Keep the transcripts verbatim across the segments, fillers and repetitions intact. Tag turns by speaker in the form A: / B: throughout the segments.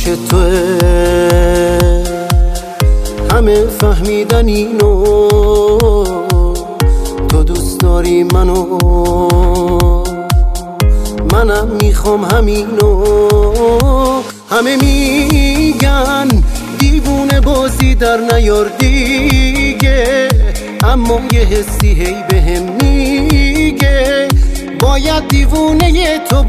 A: توه، همه فهمیدن اینو، تو دوست داری منو، منم میخوام همینو. همه میگن دیوونه بازی در نیار دیگه، اما یه حسی هی بهم میگه باید دیوونه تو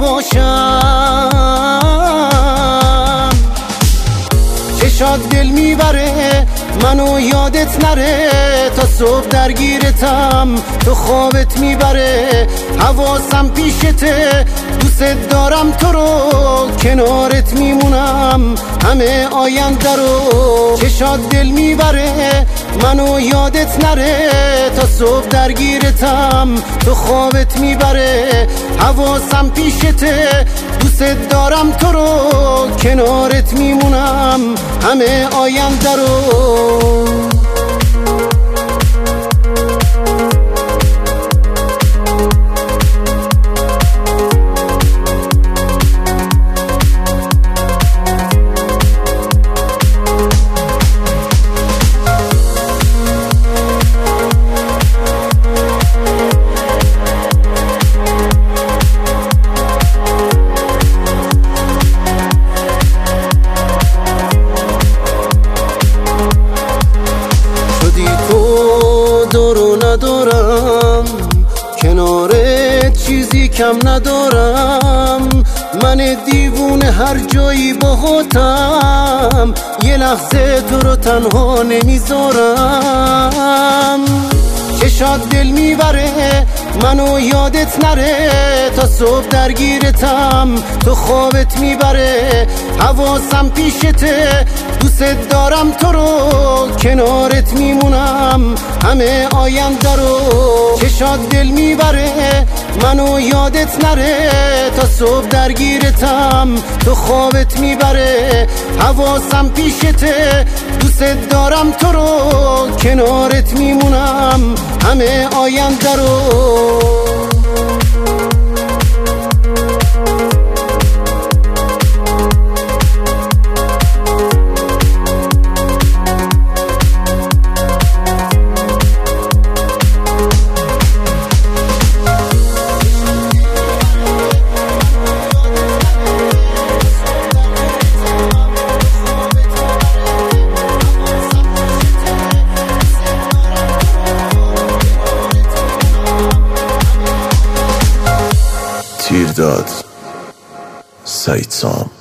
A: باشم. چشات دل میبره منو یادت نره، تا صبح درگیرتم تو خوابت میبره، حواسم پیشته دوست دارم تو رو، کنارت میمونم همه آینده رو. چشات دل میبره منو یادت نره، تا صبح درگیرتم تو خوابت میبره، حواسم پیشته دوست دارم تو رو، کنارت میمونم همه آینده رو. دارو ندارم کنارت، چیزی کم ندارم، من دیوونه هر جایی باهاتم، یه لحظه تو رو تنها نمیذارم. چشات دل میبره منو یادت نره، تا صبح درگیرتم تو خوابت میبره، حواسم پیشته دوست دارم تو رو، کنارت میمونم همه آینده رو. چشات دل میبره منو یادت نره، تا صبح درگیرتم تو خوابت میبره، حواسم پیشته دوست دارم تو رو، کنارت میمونم همه آینده رو.
B: تیرداد سعید سام.